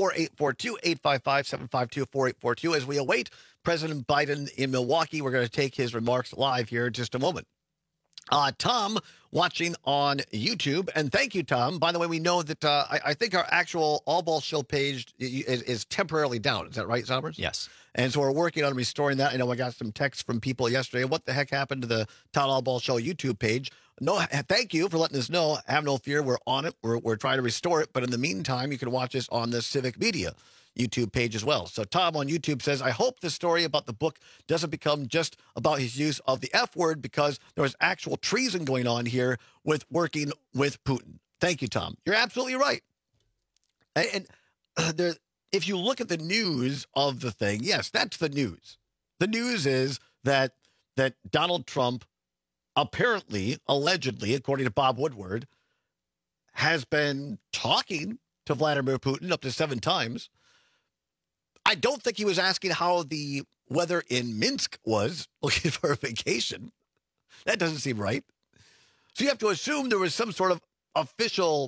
855-752-4842. As we await President Biden in Milwaukee, we're going to take his remarks live here in just a moment. Tom, watching on YouTube, and thank you, Tom. By the way, we know that I think our actual All Ball Show page is temporarily down. Is that right, Sommers? Yes. And so we're working on restoring that. I know I got some texts from people yesterday. What the heck happened to the Todd All Ball Show YouTube page? No, thank you for letting us know. Have no fear. We're on it. We're trying to restore it. But in the meantime, you can watch us on the Civic Media YouTube page as well. So Tom on YouTube says, I hope the story about the book doesn't become just about his use of the F word, because there was actual treason going on here with working with Putin. Thank you, Tom. You're absolutely right. And if you look at the news of the thing, yes, that's the news. The news is that Donald Trump apparently, allegedly, according to Bob Woodward, has been talking to Vladimir Putin up to 7 times. I don't think he was asking how the weather in Minsk was, looking for a vacation. That doesn't seem right. So you have to assume there was some sort of official,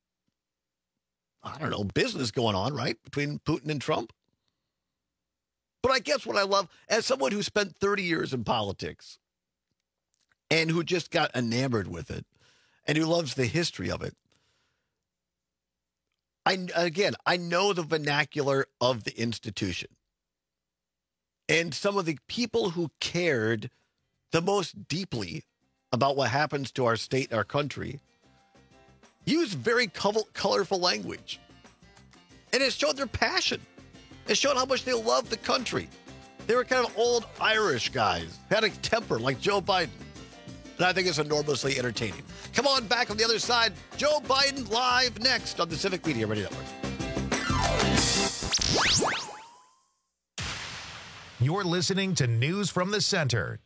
business going on, right, between Putin and Trump. But I guess what I love, as someone who spent 30 years in politics and who just got enamored with it and who loves the history of it, I know the vernacular of the institution. And some of the people who cared the most deeply about what happens to our state and our country use very colorful language. And it showed their passion It showed how much they love the country. They were kind of old Irish guys, had a temper like Joe Biden. And I think it's enormously entertaining. Come on back on the other side. Joe Biden live next on the Civic Media Radio Network. You're listening to News from the Center,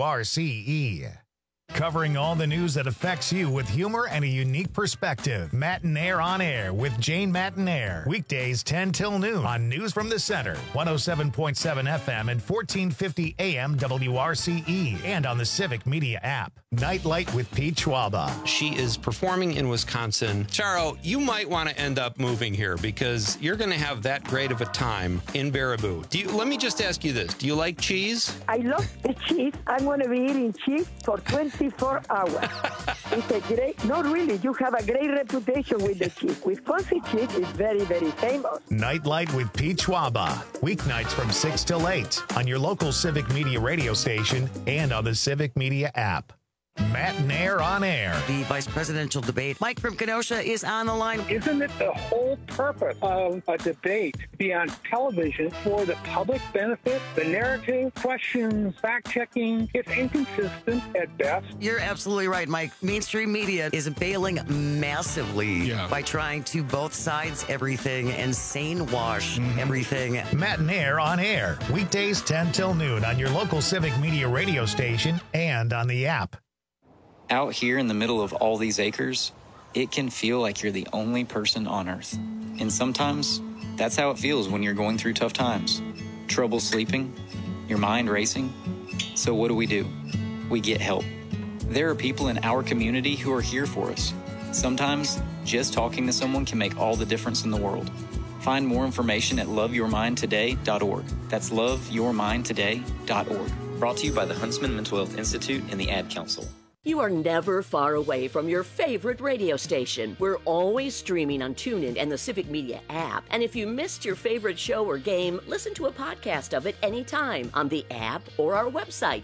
WRCE. Covering all the news that affects you with humor and a unique perspective. Matinaire on Air with Jane Matinaire. Weekdays 10 till noon on News from the Center, 107.7 FM and 1450 AM WRCE, and on the Civic Media app. Nightlight with Pete Schwaba. She is performing in Wisconsin. Charo, you might want to end up moving here because you're going to have that great of a time in Baraboo. Let me just ask you this. Do you like cheese? I love the cheese. I'm going to be eating cheese for 24 hours. It's a great, not really, you have a great reputation with the cheese. Wisconsin cheese is very, very famous. Nightlight with Pete Schwaba. Weeknights from 6 till 8 on your local Civic Media radio station and on the Civic Media app. Matinaire on Air. The vice presidential debate. Mike from Kenosha is on the line. Isn't it the whole purpose of a debate to be on television for the public benefit? The narrative, questions, fact-checking, it's inconsistent at best. You're absolutely right, Mike. Mainstream media is bailing massively by trying to both sides everything and sane wash everything. Matinaire on Air. Weekdays 10 till noon on your local Civic Media radio station and on the app. Out here in the middle of all these acres, it can feel like you're the only person on Earth. And sometimes, that's how it feels when you're going through tough times. Trouble sleeping, your mind racing. So what do? We get help. There are people in our community who are here for us. Sometimes, just talking to someone can make all the difference in the world. Find more information at loveyourmindtoday.org. That's loveyourmindtoday.org. Brought to you by the Huntsman Mental Health Institute and the Ad Council. You are never far away from your favorite radio station. We're always streaming on TuneIn and the Civic Media app. And if you missed your favorite show or game, listen to a podcast of it anytime on the app or our website,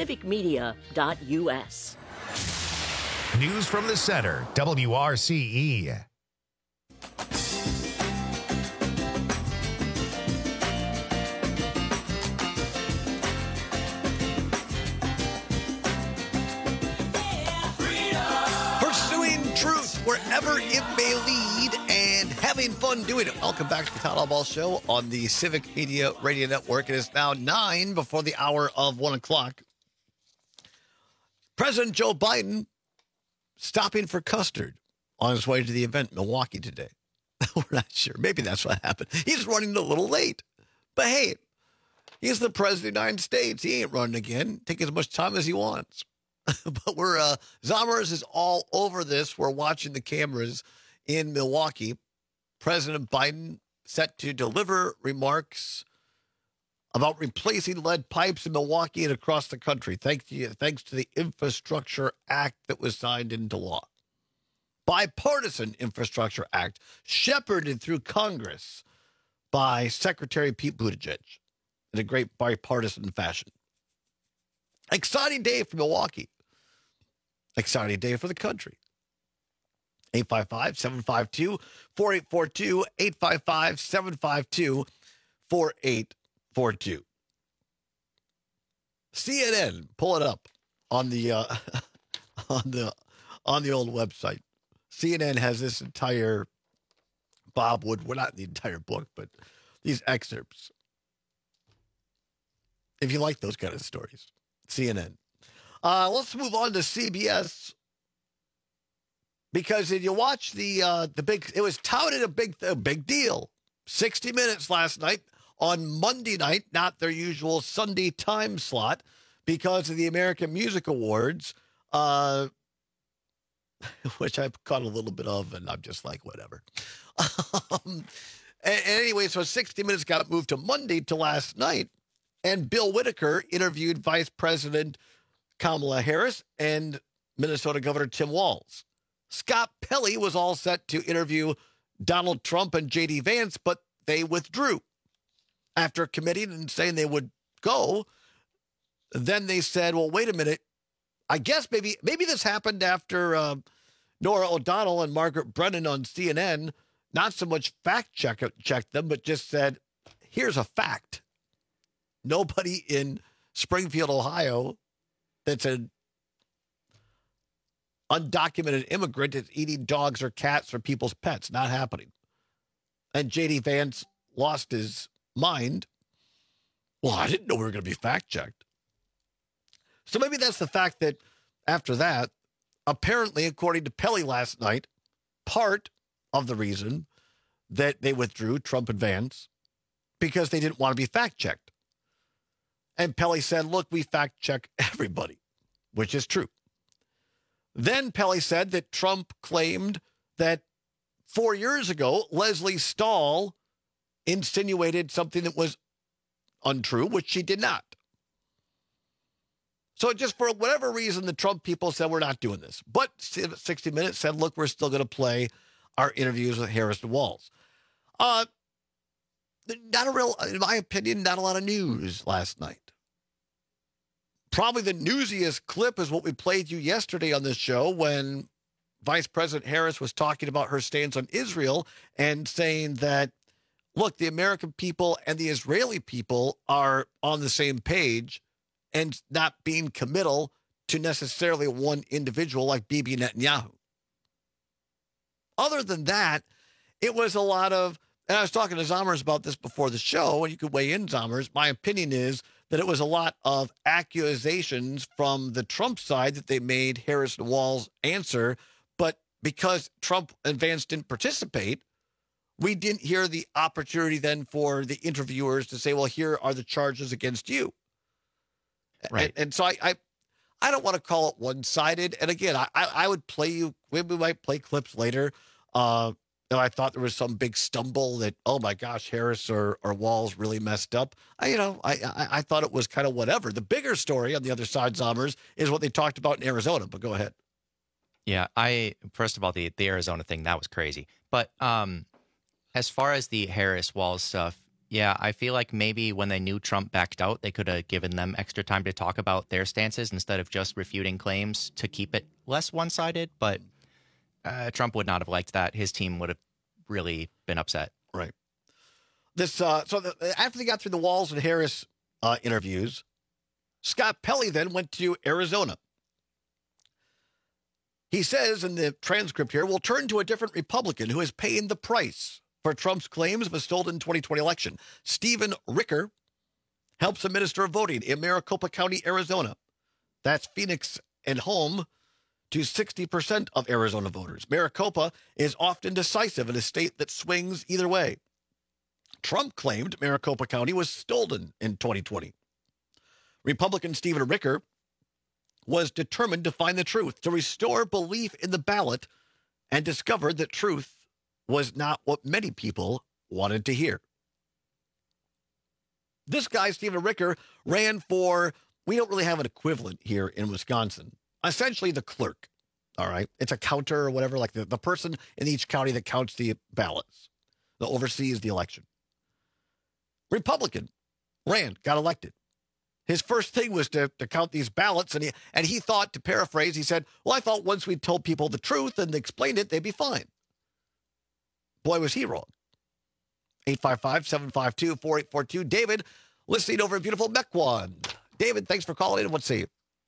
civicmedia.us. News from the Center, WRCE. Wherever it may lead and having fun doing it. Welcome back to the Town Hall Show on the Civic Media Radio Network. It is now 9 before the hour of 1 o'clock. President Joe Biden stopping for custard on his way to the event in Milwaukee today. We're not sure. Maybe that's what happened. He's running a little late. But hey, he's the president of the United States. He ain't running again. Take as much time as he wants. But Zommers is all over this. We're watching the cameras in Milwaukee. President Biden set to deliver remarks about replacing lead pipes in Milwaukee and across the country, thanks to the Infrastructure Act that was signed into law. Bipartisan Infrastructure Act shepherded through Congress by Secretary Pete Buttigieg in a great bipartisan fashion. Exciting day for Milwaukee. Exciting day for the country. 855-752-4842, 855-752-4842. CNN, pull it up on the on the old website. CNN has this entire Bob Wood, well, not the entire book, but these excerpts. If you like those kind of stories, CNN. Let's move on to CBS, because if you watch the big, it was touted a big deal. 60 Minutes last night on Monday night, not their usual Sunday time slot, because of the American Music Awards, which I've caught a little bit of, and I'm just like, whatever. And anyway, so 60 Minutes got moved to Monday to last night, and Bill Whitaker interviewed Vice President Kamala Harris and Minnesota Governor Tim Walz. Scott Pelley was all set to interview Donald Trump and J.D. Vance, but they withdrew. After committing and saying they would go, then they said, well, wait a minute. I guess maybe this happened after Nora O'Donnell and Margaret Brennan on CNN not so much fact checked them, but just said, here's a fact. Nobody in Springfield, Ohio, that's an undocumented immigrant is eating dogs or cats or people's pets. Not happening. And J.D. Vance lost his mind. Well, I didn't know we were going to be fact-checked. So maybe that's the fact that after that, apparently, according to Pelley last night, part of the reason that they withdrew, Trump and Vance, because they didn't want to be fact-checked. And Pelley said, look, we fact-check everybody, which is true. Then Pelley said that Trump claimed that 4 years ago, Leslie Stahl insinuated something that was untrue, which she did not. So just for whatever reason, the Trump people said, we're not doing this. But 60 Minutes said, look, we're still going to play our interviews with Harris and Walz. Not a real, in my opinion, not a lot of news last night. Probably the newsiest clip is what we played you yesterday on this show when Vice President Harris was talking about her stance on Israel and saying that, look, the American people and the Israeli people are on the same page and not being committal to necessarily one individual like Bibi Netanyahu. Other than that, it was a lot of, and I was talking to Zommers about this before the show, and you could weigh in, Zommers. My opinion is that it was a lot of accusations from the Trump side that they made Harris and Walz answer, but because Trump and Vance didn't participate, we didn't hear the opportunity then for the interviewers to say, well, here are the charges against you. Right. And so I don't want to call it one-sided. And again, I would play you, we might play clips later. And I thought there was some big stumble that, oh my gosh, Harris or Walz really messed up. I thought it was kind of whatever. The bigger story on the other side, Zommers, is what they talked about in Arizona. But go ahead. Yeah, first of all, the Arizona thing, that was crazy. But as far as the Harris-Walz stuff, yeah, I feel like maybe when they knew Trump backed out, they could have given them extra time to talk about their stances instead of just refuting claims to keep it less one-sided. But Trump would not have liked that. His team would have really been upset. Right. After they got through the Walz and Harris interviews, Scott Pelley then went to Arizona. He says in the transcript here, we'll turn to a different Republican who is paying the price for Trump's claims of a stolen 2020 election. Stephen Ricker helps a minister of voting in Maricopa County, Arizona. That's Phoenix and home to 60% of Arizona voters. Maricopa is often decisive in a state that swings either way. Trump claimed Maricopa County was stolen in 2020. Republican Stephen Ricker was determined to find the truth, to restore belief in the ballot, and discovered that truth was not what many people wanted to hear. This guy, Stephen Ricker, ran for, we don't really have an equivalent here in Wisconsin, essentially the clerk, all right? It's a counter or whatever, like the person in each county that counts the ballots, that oversees the election. Republican, ran, got elected. His first thing was to count these ballots, and he thought, to paraphrase, he said, well, I thought once we told people the truth and explained it, they'd be fine. Boy, was he wrong. 855-752-4842. David, listening over in beautiful Mequon. David, thanks for calling in. Let's see.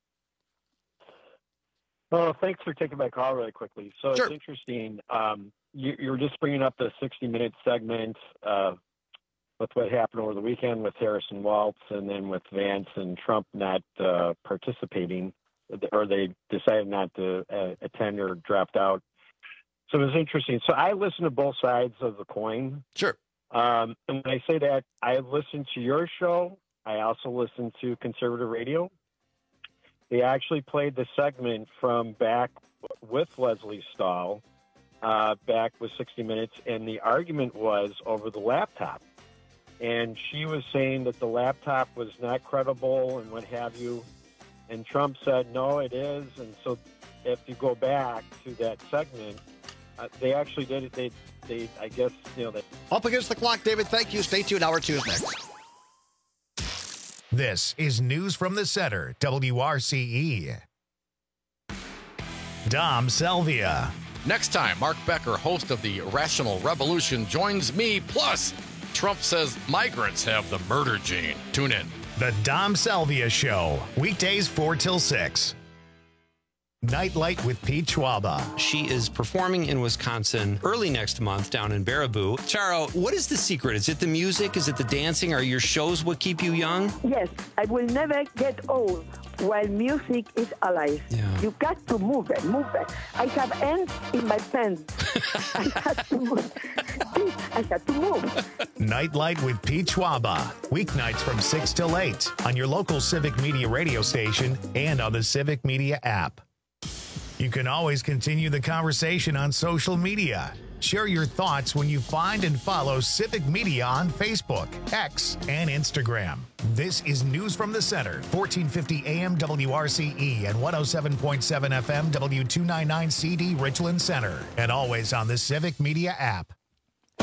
Oh, thanks for taking my call really quickly. So Sure. It's interesting. You were just bringing up the 60-minute segment with what happened over the weekend with Harris and Walz, and then with Vance and Trump not participating, or they decided not to attend or dropped out. So it was interesting. So I listen to both sides of the coin. Sure. And when I say that, I listen to your show. I also listen to conservative radio. They actually played the segment from back with Leslie Stahl, back with 60 Minutes, and the argument was over the laptop. And she was saying that the laptop was not credible and what have you. And Trump said, no, it is. And so if you go back to that segment, they actually did it. They I guess, they... Up against the clock, David. Thank you. Stay tuned. Hour 2 is next. This is News from the Center, WRCE. Dom Selvia. Next time, Mark Becker, host of the Rational Revolution, joins me, plus Trump says migrants have the murder gene. Tune in. The Dom Salvia Show, weekdays 4 till 6. Nightlight with Pete Schwaba. She is performing in Wisconsin early next month down in Baraboo. Charo, what is the secret? Is it the music? Is it the dancing? Are your shows what keep you young? Yes, I will never get old while music is alive. Yeah. You got to move it. I have ants in my pants. I had to move. I had to move. Nightlight with Pete Schwaba. Weeknights from 6 till 8 on your local Civic Media radio station and on the Civic Media app. You can always continue the conversation on social media. Share your thoughts when you find and follow Civic Media on Facebook, X, and Instagram. This is News from the Center, 1450 AM WRCE and 107.7 FM W299CD Richland Center, and always on the Civic Media app.